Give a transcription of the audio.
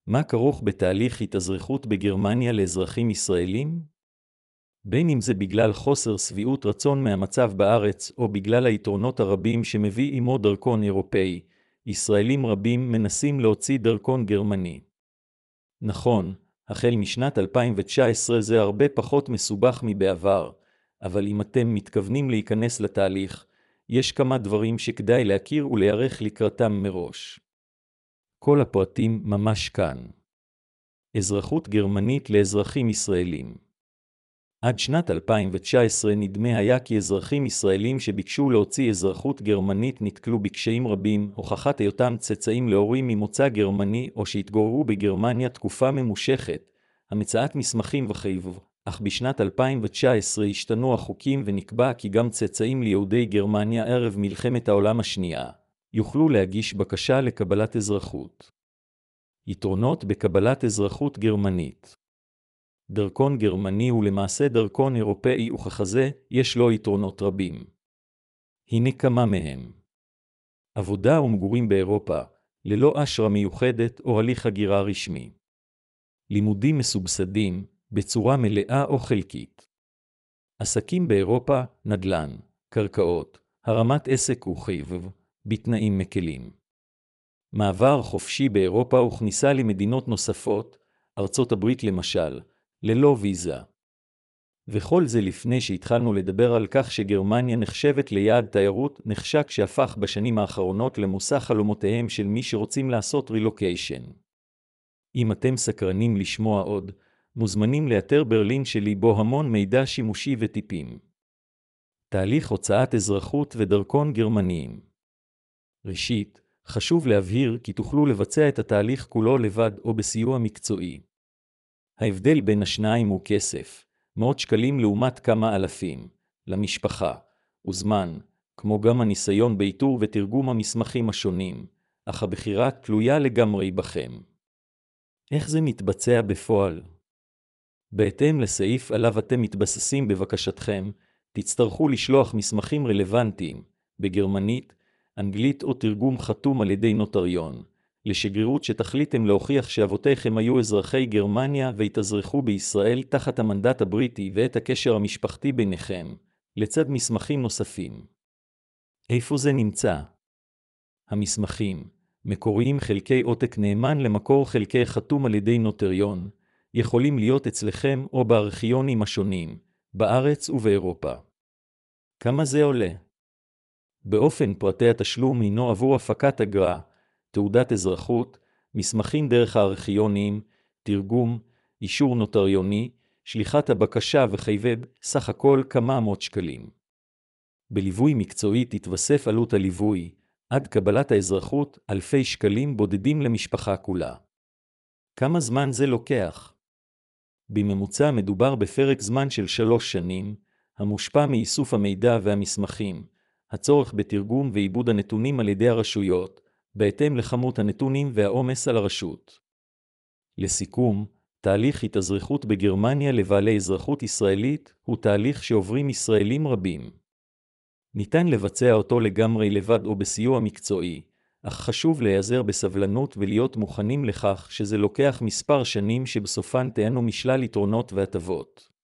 מה כרוך בתהליך התאזרחות בגרמניה לאזרחים ישראלים? בין אם זה בגלל חוסר שביעות רצון מהמצב בארץ או בגלל היתרונות הרבים שמביא עמו דרכון אירופאי, ישראלים רבים מנסים להוציא דרכון גרמני. נכון, החל משנת 2019 זה הרבה פחות מסובך מבעבר, אבל אם אתם מתכוונים להיכנס לתהליך, יש כמה דברים שכדאי להכיר ולהיערך לקראתם מראש. כל הפרטים ממש כאן. אזרחות גרמנית לאזרחים ישראלים. עד שנת 2019 נדמה היה כי אזרחים ישראלים שביקשו להוציא אזרחות גרמנית נתקלו בקשיים רבים, הוכחת היותם צאצאים להורים ממוצא גרמני או שהתגוררו בגרמניה תקופה ממושכת, המצאת מסמכים וכיוצא. אך בשנת 2019 השתנו החוקים ונקבע כי גם צאצאים ליהודי גרמניה ערב מלחמת העולם השנייה יוכלו להגיש בקשה לקבלת אזרחות. יתרונות בקבלת אזרחות גרמנית. דרכון גרמני הוא למעשה דרכון אירופאי וככזה יש לו יתרונות רבים. הנה כמה מהם. עבודה ומגורים באירופה, ללא אשרה מיוחדת או הליך הגירה רשמי. לימודים מסובסדים, בצורה מלאה או חלקית. עסקים באירופה, נדל"ן, קרקעות, הרמת עסק וכיוצא, בתנאים מקלים. מעבר חופשי באירופה וכניסה למדינות נוספות, ארצות הברית למשל, ללא ויזה. וכל זה לפני שהתחלנו לדבר על כך שגרמניה נחשבת ליעד תיירות נחשק שהפך בשנים האחרונות למושא חלומותיהם של מי שרוצים לעשות רילוקיישן. אם אתם סקרנים לשמוע עוד, מוזמנים לאתר ברלין שלי בו המון מידע שימושי וטיפים. תהליך הוצאת אזרחות ודרכון גרמניים. ראשית, חשוב להבהיר כי תוכלו לבצע את התהליך כולו לבד או בסיוע מקצועי. ההבדל בין השניים הוא כסף, מאות שקלים לעומת כמה אלפים, למשפחה, וזמן, כמו גם הניסיון באיתור ותרגום המסמכים השונים, אך הבחירה תלויה לגמרי בכם. איך זה מתבצע בפועל? בהתאם לסעיף עליו אתם מתבססים בבקשתכם, תצטרכו לשלוח מסמכים רלוונטיים, בגרמנית, אנגלית או תרגום חתום על ידי נוטריון, לשגרירות שתחליטם להוכיח שאבותיכם היו אזרחי גרמניה והתאזרחו בישראל תחת המנדט הבריטי ואת הקשר המשפחתי ביניכם, לצד מסמכים נוספים. איפה זה נמצא? המסמכים, מקוריים חלקי עותק נאמן למקור חלקי חתום על ידי נוטריון, יכולים להיות אצלכם או בארכיונים השונים, בארץ ובאירופה. כמה זה עולה? באופן פרטי התשלום הינו עבור הפקת אגרה, תעודת אזרחות, מסמכים דרך הארכיונים, תרגום, אישור נוטריוני, שליחת הבקשה וכיוצא, סך הכל כמה מאות שקלים. בליווי מקצועי תתווסף עלות הליווי, עד קבלת האזרחות אלפי שקלים בודדים למשפחה כולה. כמה זמן זה לוקח? בממוצע מדובר בפרק זמן של 3 שנים, המושפע מאיסוף המידע והמסמכים, הצורך בתרגום ועיבוד הנתונים על ידי הרשויות, בהתאם לכמות הנתונים והעומס על הרשות. לסיכום, תהליך התאזרחות בגרמניה לבעלי אזרחות ישראלית הוא תהליך שעוברים ישראלים רבים. ניתן לבצע אותו לגמרי לבד או בסיוע מקצועי, אך חשוב להיעזר בסבלנות ולהיות מוכנים לכך שזה לוקח מספר שנים שבסופן תהנו משלל יתרונות והטבות.